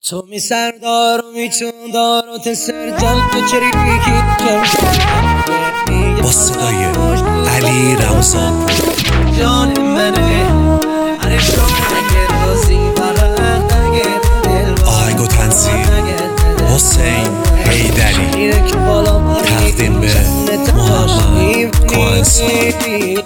تو می سردار و می چوندار و تسر جان تو چریکی با صدای علی رمضان جان منه آهنگ و تنظیم حسین حیدری، تقدیم به محمد کوهنسان.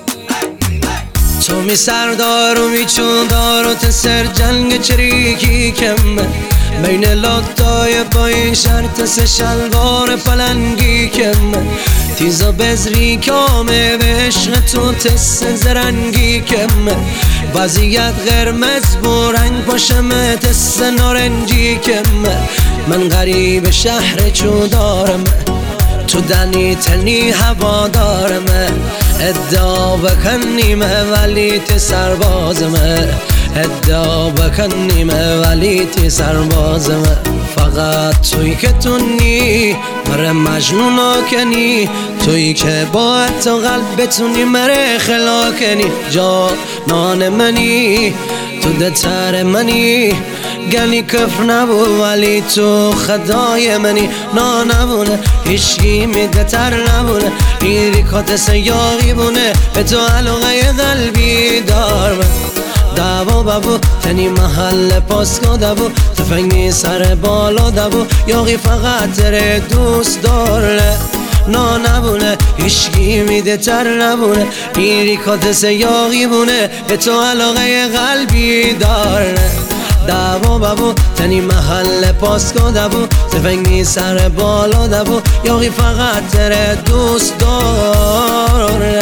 تو می سردار و می چوندار و تسر جنگ چریکی کمه بین لطای پای شرط سه شلوار پلنگی کمه تیزا بزری کامه به عشق تو تس زرنگی کمه وضعیت قرمز بورنگ پاشمه تس نارنجی کمه من غریب شهر چودارم تو دنی تنی هوا دارمه ادعا بکنیمه ولی تی سربازمه ادعا بکنیمه ولی تی سربازمه فقط توی که تونی مره مجنون کنی توی که با تو قلب بتونی مره خلا کنی جانان منی تو دتر منی گلی کف نبو ولی تو خدای منی نا نبونه هیچگی میده تر نبونه میری کات سیاقی بونه به تو علاقه قلبی دارم دبو ببو تنی محل پاسکا دبو تفنگی سر بالا دبو یاقی فقط تره دوست داره نا نبونه هیچگی میده تر نبونه میری کات سیاقی بونه به تو علاقه قلبی داره دبو ببو تنی محل پاسکا دبو تفنگی سر بالا دبو یاقی فقط تره دوست داره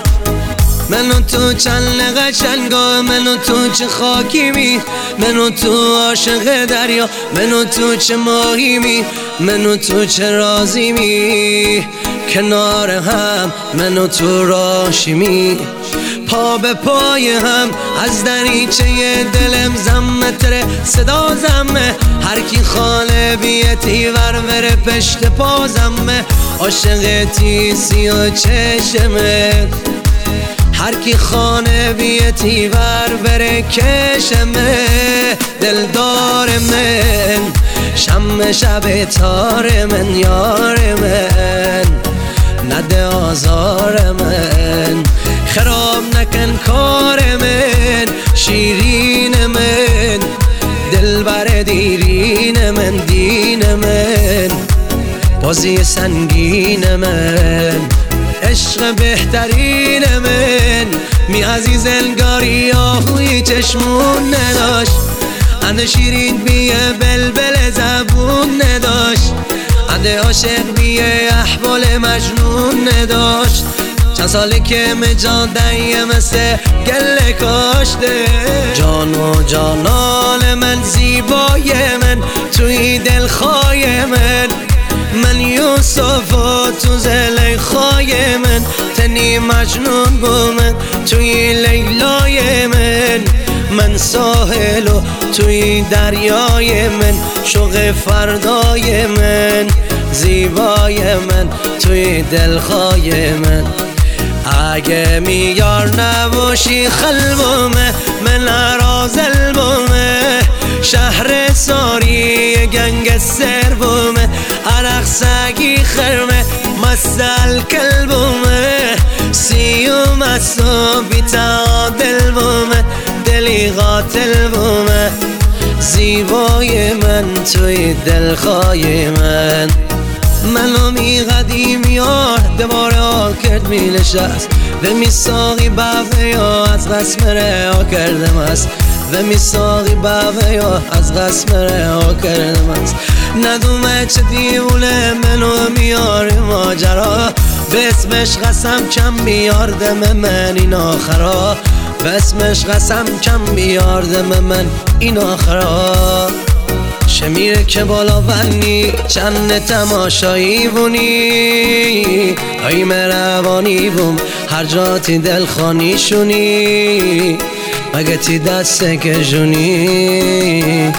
منو تو چند قشنگا منو تو چه خاکی می منو تو عاشق دریا منو تو چه ماهی می منو تو چه رازی می کنار هم منو تو راشی می پا به پای هم از دریچه دلم زمه تره صدا زمه هر کی خاله بیتی ورور پشت پا زمه عاشق تیسی و چشمه هر کی خانه بیتی ور بره کشمه دلدار من شم شب تار من یار من نده آزار من خراب نکن کار من شیرین من دلبر دیرین من دین من بازی سنگین من عشق بهترین من می عزیز انگاری آهوی چشمون نداشت انده شیرین بیه بلبل زبون نداشت انده عاشق بیه احوال مجنون نداشت چند سالی که مجادهی مثل گله کاشته جان و جانان من زیبای من توی دلخواه من یوسف و تو زلیخای من تنی مجنون بو من توی لیلای من ساحل و توی دریای من شوق فردای من زیبای من توی دلخوای من اگه میار نباشی خلبومه من ارازل بومه شهر ساری گنگ سر بومه عرق سگی خرمه مسل کلبومه سیو مسو بیتعادل بومه دلی قاتل بومه زیبای من توی دلخواه من منو می قدیم یار دوباره ها کرد می نشست و می ساقی بفه یا از قسم رها کردم است و می ساقی بفه یا از قسم رها کردم است ندومه چه دیونه منو میار ماجرا به اسمش قسم کم بیار دم من این آخرا به اسمش قسم کم بیار دم من این آخرا شمیره که بالا بنی چند تماشایی بونی ای مروانی بوم هر جاتی دلخانی شونی مگه تی دسته که جونی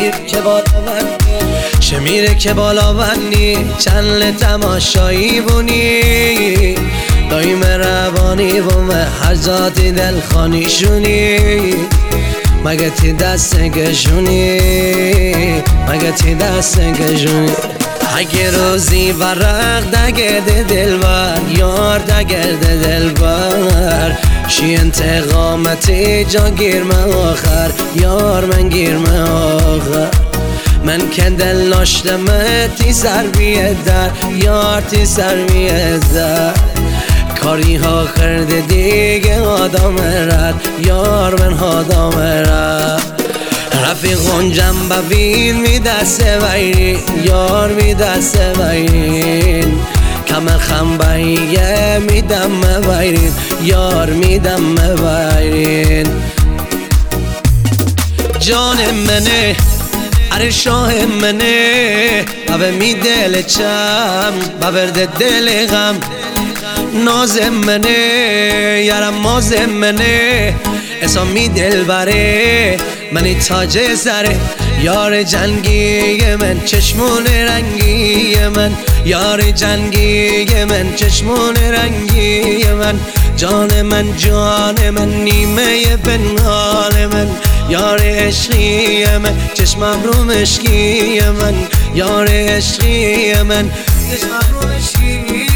شمیره که بالا بنی چند تماشایی بونی دایم روانی بوم هر جاتی دلخانی شونی مگه تی دست گشونی مگه تی دست کشونی اگه روزی ورق دگرده دلبر یار دگرده دلبر شی انتقامتی جا گیرمه آخر یار من گیرمه آخر من که دل ناشتمه تی سر بیدر یار تی سر بیدر کاری ها کرده دیگه آدم رد یار من آدم رد رفیقون جنب ببین می دست ویرین یار می دست ویرین کم خنباییه می دم ویرین یار می دم ویرین جان منه اره شاه منه بابه می دل چم ببرده دل غم ناز منه یارم ماز منه اسامی دل بره منی تاج سره یار جنگی من چشمون رنگی من یار جنگی من چشمون رنگی من جان من نیمه پنهان من یار عشقی من چشمم رو مشکی من یار عشقی من چشمم رو مشکی